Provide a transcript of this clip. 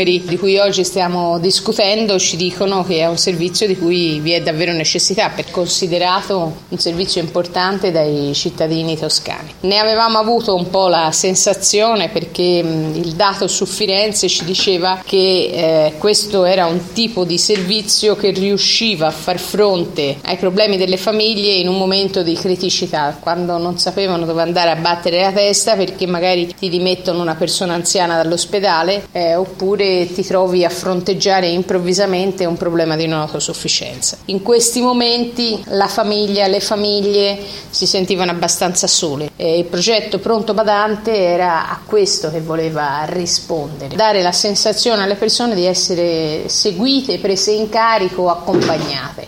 numeri di cui oggi stiamo discutendo ci dicono che è un servizio di cui vi è davvero necessità, per considerato un servizio importante dai cittadini toscani. Ne avevamo avuto un po' la sensazione perché il dato su Firenze ci diceva che questo era un tipo di servizio che riusciva a far fronte ai problemi delle famiglie in un momento di criticità, quando non sapevano dove andare a battere la testa perché magari ti dimettono una persona anziana dall'ospedale oppure ti trovi a fronteggiare improvvisamente un problema di non autosufficienza. In questi momenti le famiglie si sentivano abbastanza sole. Il progetto Pronto Badante era a questo che voleva rispondere, dare la sensazione alle persone di essere seguite, prese in carico, accompagnate.